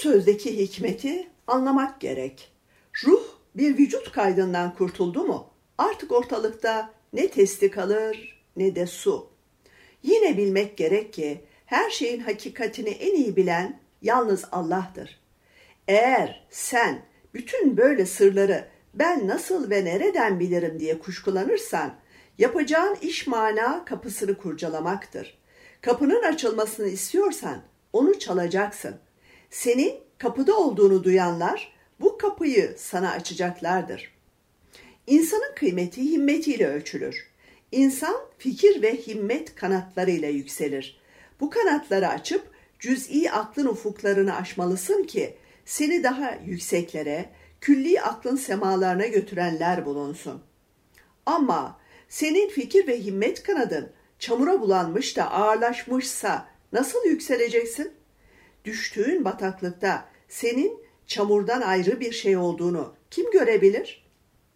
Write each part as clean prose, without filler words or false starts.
sözdeki hikmeti anlamak gerek. Ruh bir vücut kaydından kurtuldu mu, artık ortalıkta ne testi kalır ne de su. Yine bilmek gerek ki her şeyin hakikatini en iyi bilen yalnız Allah'tır. Eğer sen bütün böyle sırları ben nasıl ve nereden bilirim diye kuşkulanırsan, yapacağın iş mana kapısını kurcalamaktır. Kapının açılmasını istiyorsan onu çalacaksın. Senin kapıda olduğunu duyanlar bu kapıyı sana açacaklardır. İnsanın kıymeti himmetiyle ölçülür. İnsan fikir ve himmet kanatlarıyla yükselir. Bu kanatları açıp cüz'i aklın ufuklarını aşmalısın ki seni daha yükseklere, külli aklın semalarına götürenler bulunsun. Ama senin fikir ve himmet kanadın çamura bulanmış da ağırlaşmışsa nasıl yükseleceksin? Düştüğün bataklıkta senin çamurdan ayrı bir şey olduğunu kim görebilir?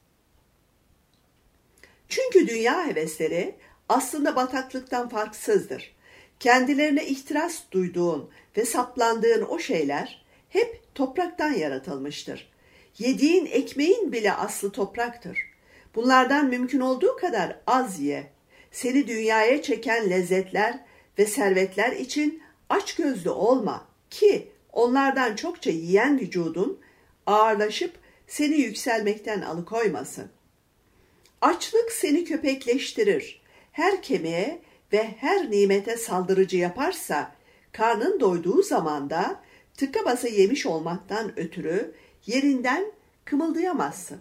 Çünkü dünya hevesleri aslında bataklıktan farksızdır. Kendilerine ihtiras duyduğun ve saplandığın o şeyler hep topraktan yaratılmıştır. Yediğin ekmeğin bile aslı topraktır. Bunlardan mümkün olduğu kadar az ye. Seni dünyaya çeken lezzetler ve servetler için açgözlü olma ki onlardan çokça yiyen vücudun ağırlaşıp seni yükselmekten alıkoymasın. Açlık seni köpekleştirir. Her kemiğe ve her nimete saldırıcı yaparsa, karnın doyduğu zaman da tıka basa yemiş olmaktan ötürü yerinden kımıldayamazsın.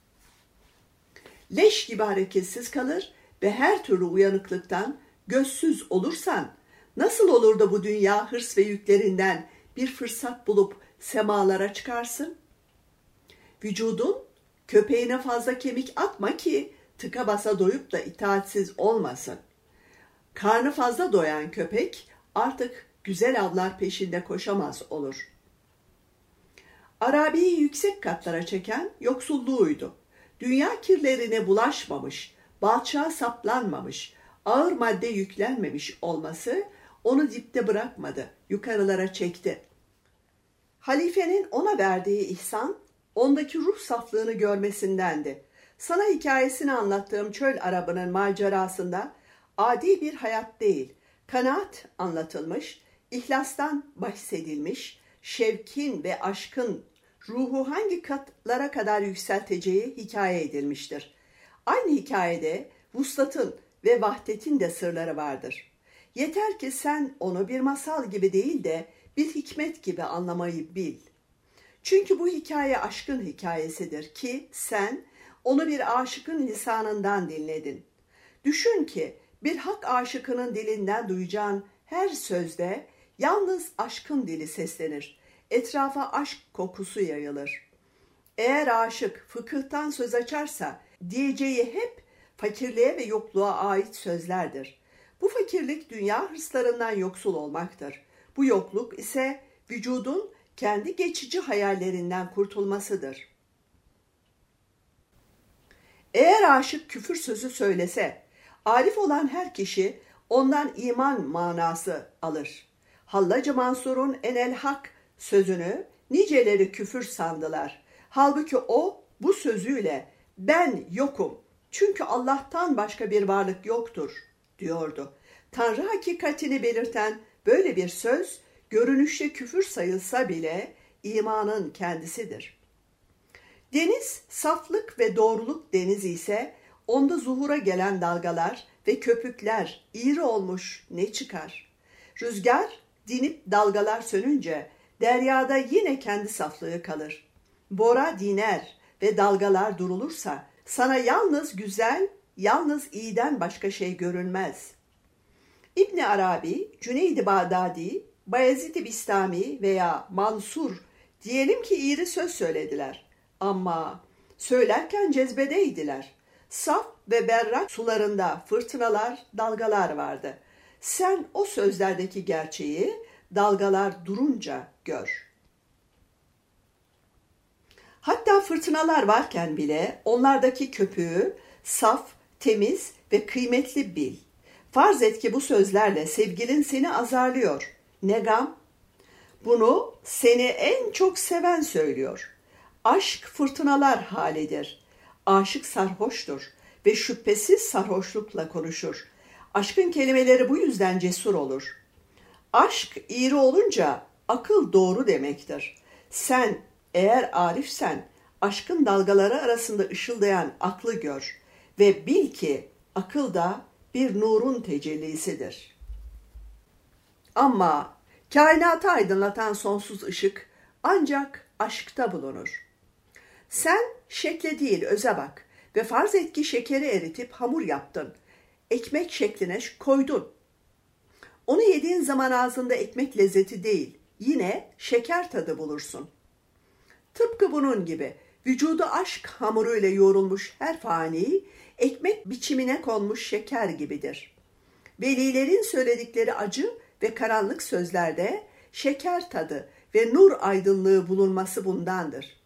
Leş gibi hareketsiz kalır ve her türlü uyanıklıktan gözsüz olursan, nasıl olur da bu dünya hırs ve yüklerinden bir fırsat bulup semalara çıkarsın? Vücudun köpeğine fazla kemik atma ki tıka basa doyup da itaatsiz olmasın. Karnı fazla doyan köpek artık güzel avlar peşinde koşamaz olur. Arabi'yi yüksek katlara çeken yoksulluğuydu. Dünya kirlerine bulaşmamış, balçağa saplanmamış, ağır madde yüklenmemiş olması onu dipte bırakmadı, yukarılara çekti. Halifenin ona verdiği ihsan, ondaki ruh saflığını görmesindendi. Sana hikayesini anlattığım çöl Arabı'nın macerasında adi bir hayat değil, kanaat anlatılmış, ihlastan bahsedilmiş, şevkin ve aşkın ruhu hangi katlara kadar yükselteceği hikaye edilmiştir. Aynı hikayede vuslatın ve vahdetin de sırları vardır. Yeter ki sen onu bir masal gibi değil de bir hikmet gibi anlamayı bil. Çünkü bu hikaye aşkın hikayesidir ki sen onu bir aşıkın lisanından dinledin. Düşün ki bir hak aşıkının dilinden duyacağın her sözde yalnız aşkın dili seslenir. Etrafa aşk kokusu yayılır. Eğer aşık fıkıhtan söz açarsa diyeceği hep fakirliğe ve yokluğa ait sözlerdir. Bu fakirlik dünya hırslarından yoksul olmaktır. Bu yokluk ise vücudun kendi geçici hayallerinden kurtulmasıdır. Eğer aşık küfür sözü söylese, arif olan her kişi ondan iman manası alır. Hallacı Mansur'un enel hak sözünü niceleri küfür sandılar. Halbuki o bu sözüyle ben yokum çünkü Allah'tan başka bir varlık yoktur diyordu. Tanrı hakikatini belirten böyle bir söz görünüşte küfür sayılsa bile imanın kendisidir. Deniz saflık ve doğruluk denizi ise onda zuhura gelen dalgalar ve köpükler iğri olmuş ne çıkar? Rüzgar dinip dalgalar sönünce deryada yine kendi saflığı kalır. Bora diner ve dalgalar durulursa sana yalnız güzel, yalnız iyiden başka şey görünmez. İbn Arabi, Cüneyd-i Bağdadi, Bayezid-i Bistami veya Mansur diyelim ki iğri söz söylediler. Ama söylerken cezbedeydiler. Saf ve berrak sularında fırtınalar, dalgalar vardı. Sen o sözlerdeki gerçeği dalgalar durunca gör. Hatta fırtınalar varken bile onlardaki köpüğü saf, temiz ve kıymetli bil. Farz et ki bu sözlerle sevgilin seni azarlıyor. Ne gam? Bunu seni en çok seven söylüyor. Aşk fırtınalar halidir. Aşık sarhoştur ve şüphesiz sarhoşlukla konuşur. Aşkın kelimeleri bu yüzden cesur olur. Aşk eğri olunca akıl doğru demektir. Sen eğer arifsen aşkın dalgaları arasında ışıldayan aklı gör ve bil ki akıl da bir nurun tecellisidir. Ama kainatı aydınlatan sonsuz ışık ancak aşkta bulunur. Sen şekle değil öze bak ve farz et ki şekeri eritip hamur yaptın. Ekmek şekline koydun. Onu yediğin zaman ağzında ekmek lezzeti değil, yine şeker tadı bulursun. Tıpkı bunun gibi vücudu aşk hamuruyla yoğrulmuş her fani, ekmek biçimine konmuş şeker gibidir. Velilerin söyledikleri acı ve karanlık sözlerde şeker tadı ve nur aydınlığı bulunması bundandır.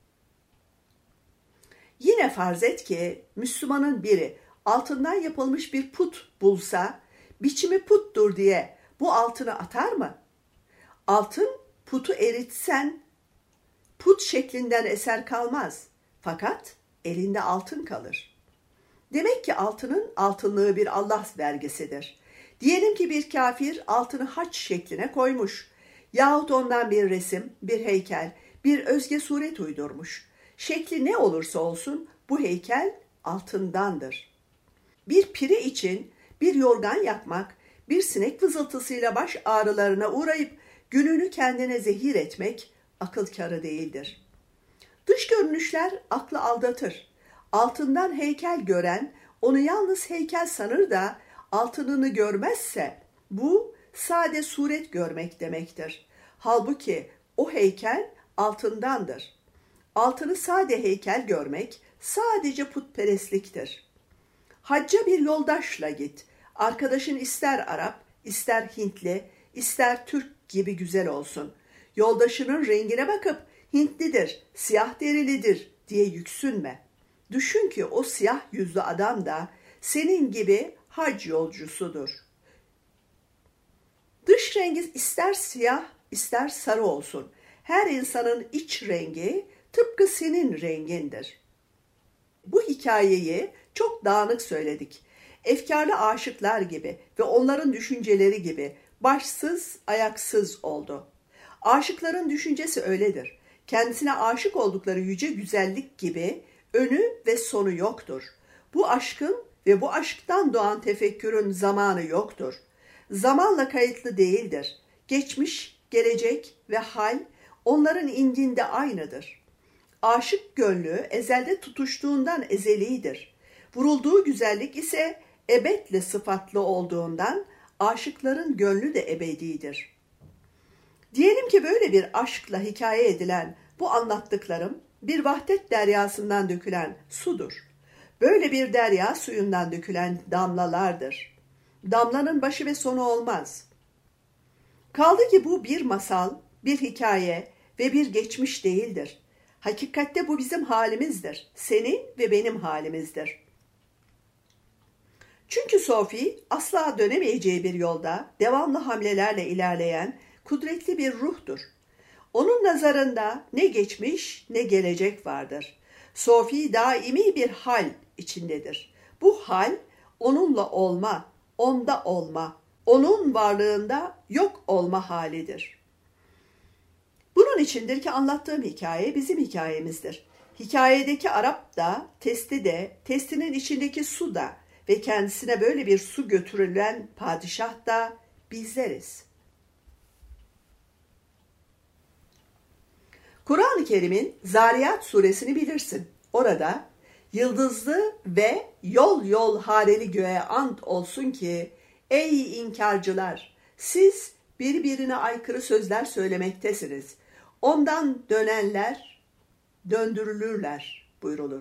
Yine farz et ki Müslümanın biri altından yapılmış bir put bulsa, biçimi puttur diye bu altını atar mı? Altın putu eritsen put şeklinden eser kalmaz. Fakat elinde altın kalır. Demek ki altının altınlığı bir Allah vergisidir. Diyelim ki bir kafir altını haç şekline koymuş. Yahut ondan bir resim, bir heykel, bir özge suret uydurmuş. Şekli ne olursa olsun bu heykel altındandır. Bir piri için bir yorgan yakmak, bir sinek vızıltısıyla baş ağrılarına uğrayıp gününü kendine zehir etmek akıl kârı değildir. Dış görünüşler aklı aldatır. Altından heykel gören onu yalnız heykel sanır da altınını görmezse bu sade suret görmek demektir. Halbuki o heykel altındandır. Altını sade heykel görmek sadece putperestliktir. Hacca bir yoldaşla git. Arkadaşın ister Arap, ister Hintli, ister Türk gibi güzel olsun. Yoldaşının rengine bakıp Hintlidir, siyah derilidir diye yüksünme. Düşün ki o siyah yüzlü adam da senin gibi hac yolcusudur. Dış rengi ister siyah, ister sarı olsun. Her insanın iç rengi tıpkı senin rengindir. Bu hikayeyi çok dağınık söyledik. Efkarlı aşıklar gibi ve onların düşünceleri gibi başsız, ayaksız oldu. Aşıkların düşüncesi öyledir. Kendisine aşık oldukları yüce güzellik gibi önü ve sonu yoktur. Bu aşkın ve bu aşktan doğan tefekkürün zamanı yoktur. Zamanla kayıtlı değildir. Geçmiş, gelecek ve hal onların indinde aynıdır. Aşık gönlü ezelde tutuştuğundan ezelidir. Vurulduğu güzellik ise ebedle sıfatlı olduğundan aşıkların gönlü de ebedidir. Diyelim ki böyle bir aşkla hikaye edilen bu anlattıklarım bir vahdet deryasından dökülen sudur. Böyle bir derya suyundan dökülen damlalardır. Damlanın başı ve sonu olmaz. Kaldı ki bu bir masal, bir hikaye ve bir geçmiş değildir. Hakikatte bu bizim halimizdir. Senin ve benim halimizdir. Çünkü Sofi asla dönemeyeceği bir yolda devamlı hamlelerle ilerleyen kudretli bir ruhtur. Onun nazarında ne geçmiş ne gelecek vardır. Sofi daimi bir hal içindedir. Bu hal onunla olma, onda olma, onun varlığında yok olma halidir. Bunun içindir ki anlattığım hikaye bizim hikayemizdir. Hikayedeki Arap da, testi de, testinin içindeki su da ve kendisine böyle bir su götürülen padişah da bizleriz. Kur'an-ı Kerim'in Zariyat suresini bilirsin. Orada yıldızlı ve yol yol hareli göğe ant olsun ki ey inkarcılar siz birbirine aykırı sözler söylemektesiniz. Ondan dönenler döndürülürler buyrulur.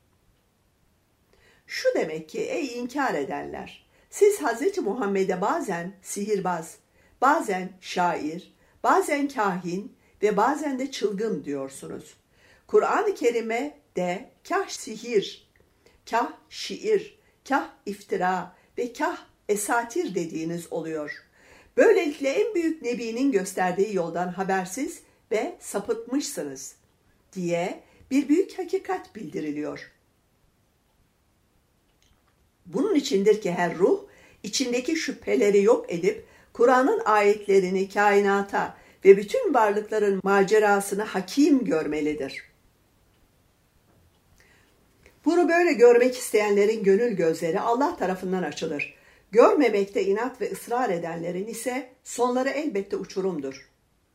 Şu demek ki ey inkar edenler siz Hz. Muhammed'e bazen sihirbaz, bazen şair, bazen kahin ve bazen de çılgın diyorsunuz. Kur'an-ı Kerim'e de kah sihir, kah şiir, kah iftira ve kah esatir dediğiniz oluyor. Böylelikle en büyük Nebi'nin gösterdiği yoldan habersiz ve sapıtmışsınız diye bir büyük hakikat bildiriliyor. Bunun içindir ki her ruh içindeki şüpheleri yok edip Kur'an'ın ayetlerini kainata ve bütün varlıkların macerasını hakim görmelidir. Bunu böyle görmek isteyenlerin gönül gözleri Allah tarafından açılır. Görmemekte inat ve ısrar edenlerin ise sonları elbette uçurumdur.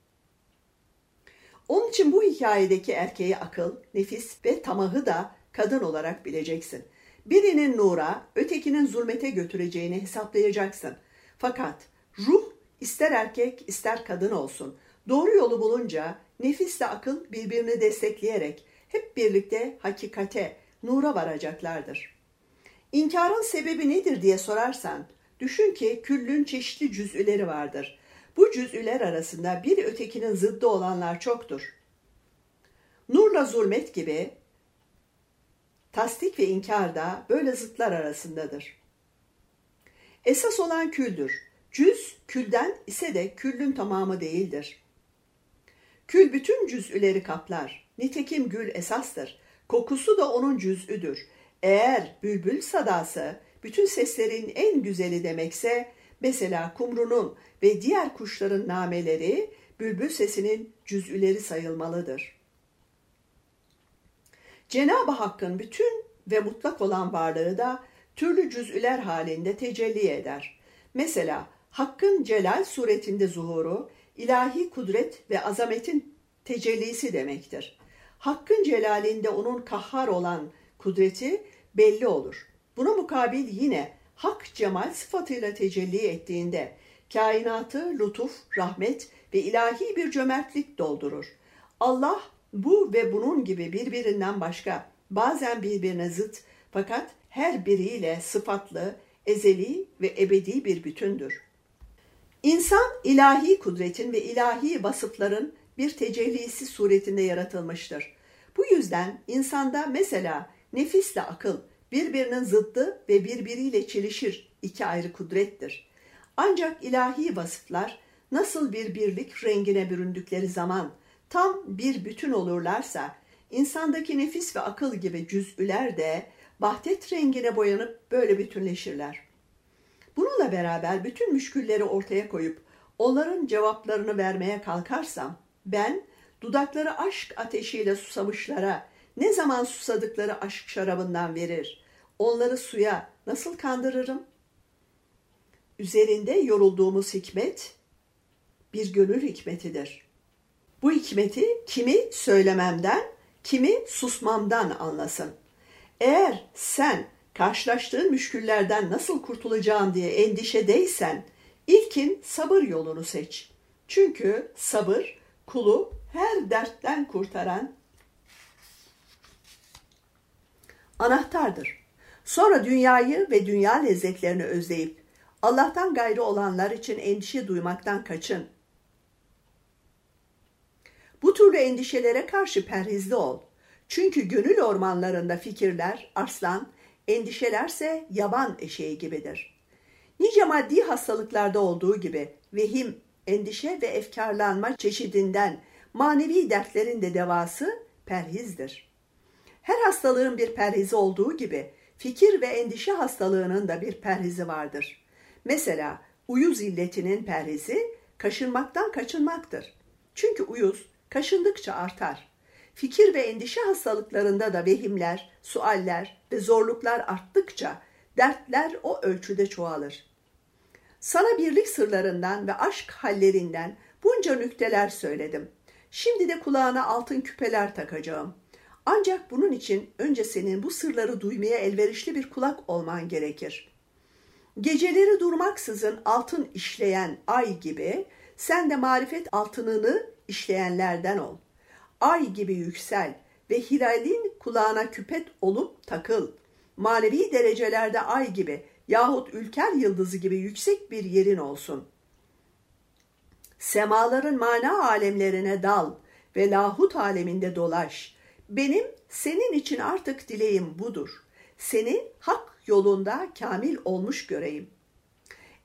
Onun için bu hikayedeki erkeği akıl, nefis ve tamahı da kadın olarak bileceksin. Birinin nura, ötekinin zulmete götüreceğini hesaplayacaksın. Fakat ruh ister erkek ister kadın olsun. Doğru yolu bulunca nefisle akıl birbirini destekleyerek hep birlikte hakikate, nura varacaklardır. İnkarın sebebi nedir diye sorarsan, düşün ki küllün çeşitli cüz'üleri vardır. Bu cüz'üler arasında bir ötekinin zıddı olanlar çoktur. Nurla zulmet gibi tasdik ve inkar da böyle zıtlar arasındadır. Esas olan küldür. Cüz külden ise de küllün tamamı değildir. Kül bütün cüz'üleri kaplar. Nitekim gül esastır. Kokusu da onun cüz'üdür. Eğer bülbül sadası bütün seslerin en güzeli demekse, mesela kumrunun ve diğer kuşların nameleri bülbül sesinin cüz'üleri sayılmalıdır. Cenab-ı Hakk'ın bütün ve mutlak olan varlığı da türlü cüz'üler halinde tecelli eder. Mesela Hakk'ın celal suretinde zuhuru, ilahi kudret ve azametin tecellisi demektir. Hakk'ın celalinde onun kahhar olan kudreti belli olur. Buna mukabil yine hak cemal sıfatıyla tecelli ettiğinde kainatı lütuf, rahmet ve ilahi bir cömertlik doldurur. Allah bu ve bunun gibi birbirinden başka, bazen birbirine zıt fakat her biriyle sıfatlı, ezeli ve ebedi bir bütündür. İnsan ilahi kudretin ve ilahi vasıfların bir tecellisi suretinde yaratılmıştır. Bu yüzden insanda mesela nefisle akıl birbirinin zıddı ve birbiriyle çelişir iki ayrı kudrettir. Ancak ilahi vasıflar nasıl bir birlik rengine büründükleri zaman tam bir bütün olurlarsa, insandaki nefis ve akıl gibi cüz'üler de vahdet rengine boyanıp böyle bütünleşirler. Bununla beraber bütün müşkülleri ortaya koyup onların cevaplarını vermeye kalkarsam, ben dudakları aşk ateşiyle susamışlara ne zaman susadıkları aşk şarabından verir, onları suya nasıl kandırırım? Üzerinde yorulduğumuz hikmet bir gönül hikmetidir. Bu hikmeti kimi söylememden, kimi susmamdan anlasın. Eğer sen karşılaştığın müşküllerden nasıl kurtulacağım diye endişedeysen, ilkin sabır yolunu seç. Çünkü sabır, kulu her dertten kurtaran anahtardır. Sonra dünyayı ve dünya lezzetlerini özleyip, Allah'tan gayrı olanlar için endişe duymaktan kaçın. Bu türlü endişelere karşı perhizli ol. Çünkü gönül ormanlarında fikirler, arslan, endişelerse yaban eşeği gibidir. Nice maddi hastalıklarda olduğu gibi vehim, endişe ve efkarlanma çeşidinden manevi dertlerin de devası perhizdir. Her hastalığın bir perhizi olduğu gibi fikir ve endişe hastalığının da bir perhizi vardır. Mesela uyuz illetinin perhizi kaşınmaktan kaçınmaktır. Çünkü uyuz kaşındıkça artar. Fikir ve endişe hastalıklarında da vehimler, sualler ve zorluklar arttıkça dertler o ölçüde çoğalır. Sana birlik sırlarından ve aşk hallerinden bunca nükteler söyledim. Şimdi de kulağına altın küpeler takacağım. Ancak bunun için önce senin bu sırları duymaya elverişli bir kulak olman gerekir. Geceleri durmaksızın altın işleyen ay gibi sen de marifet altınını işleyenlerden ol. Ay gibi yüksel ve hilalin kulağına küpet olup takıl. Manevi derecelerde ay gibi yahut ülker yıldızı gibi yüksek bir yerin olsun. Semaların mana alemlerine dal ve lahut aleminde dolaş. Benim senin için artık dileğim budur. Seni hak yolunda kamil olmuş göreyim.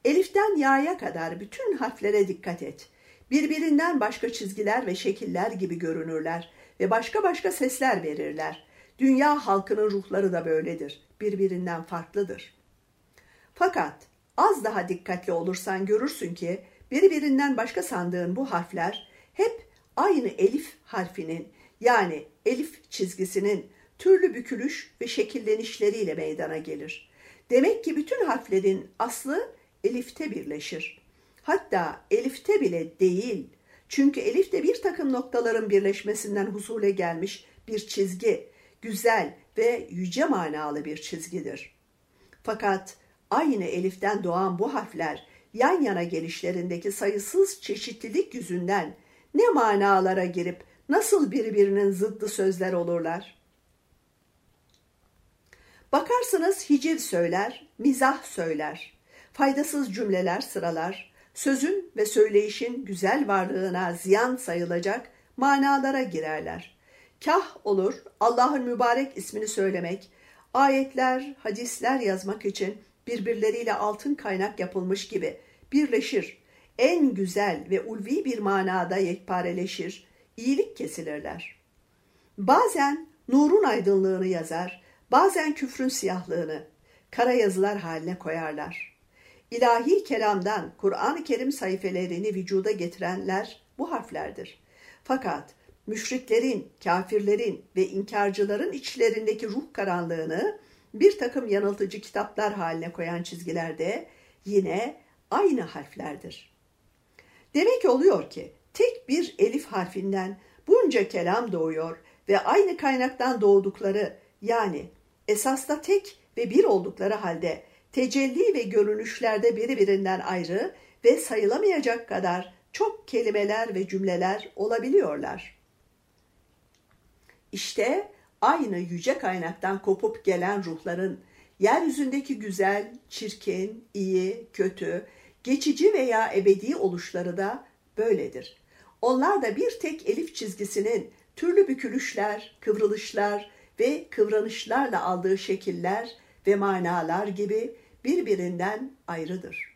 Elif'ten Ya'ya kadar bütün harflere dikkat et. Birbirinden başka çizgiler ve şekiller gibi görünürler ve başka başka sesler verirler. Dünya halkının ruhları da böyledir. Birbirinden farklıdır. Fakat az daha dikkatli olursan görürsün ki birbirinden başka sandığın bu harfler hep aynı elif harfinin yani elif çizgisinin türlü bükülüş ve şekillenişleriyle meydana gelir. Demek ki bütün harflerin aslı elifte birleşir. Hatta elifte bile değil. Çünkü elif de bir takım noktaların birleşmesinden husule gelmiş bir çizgi, güzel ve yüce manalı bir çizgidir. Fakat aynı eliften doğan bu harfler yan yana gelişlerindeki sayısız çeşitlilik yüzünden ne manalara girip nasıl birbirinin zıddı sözler olurlar? Bakarsınız hiciv söyler, mizah söyler, faydasız cümleler sıralar, sözün ve söyleyişin güzel varlığına ziyan sayılacak manalara girerler. Kah olur Allah'ın mübarek ismini söylemek, ayetler, hadisler yazmak için birbirleriyle altın kaynak yapılmış gibi birleşir, en güzel ve ulvi bir manada yekpareleşir, iyilik kesilirler. Bazen nurun aydınlığını yazar, bazen küfrün siyahlığını kara yazılar haline koyarlar. İlahi kelamdan Kur'an-ı Kerim sayfelerini vücuda getirenler bu harflerdir. Fakat müşriklerin, kafirlerin ve inkarcıların içlerindeki ruh karanlığını bir takım yanıltıcı kitaplar haline koyan çizgiler de yine aynı harflerdir. Demek oluyor ki tek bir elif harfinden bunca kelam doğuyor ve aynı kaynaktan doğdukları yani esasda tek ve bir oldukları halde tecelli ve görünüşlerde birbirinden ayrı ve sayılamayacak kadar çok kelimeler ve cümleler olabiliyorlar. İşte aynı yüce kaynaktan kopup gelen ruhların yeryüzündeki güzel, çirkin, iyi, kötü, geçici veya ebedi oluşları da böyledir. Onlar da bir tek elif çizgisinin türlü bükülüşler, kıvrılışlar ve kıvranışlarla aldığı şekiller ve manalar gibi birbirinden ayrıdır.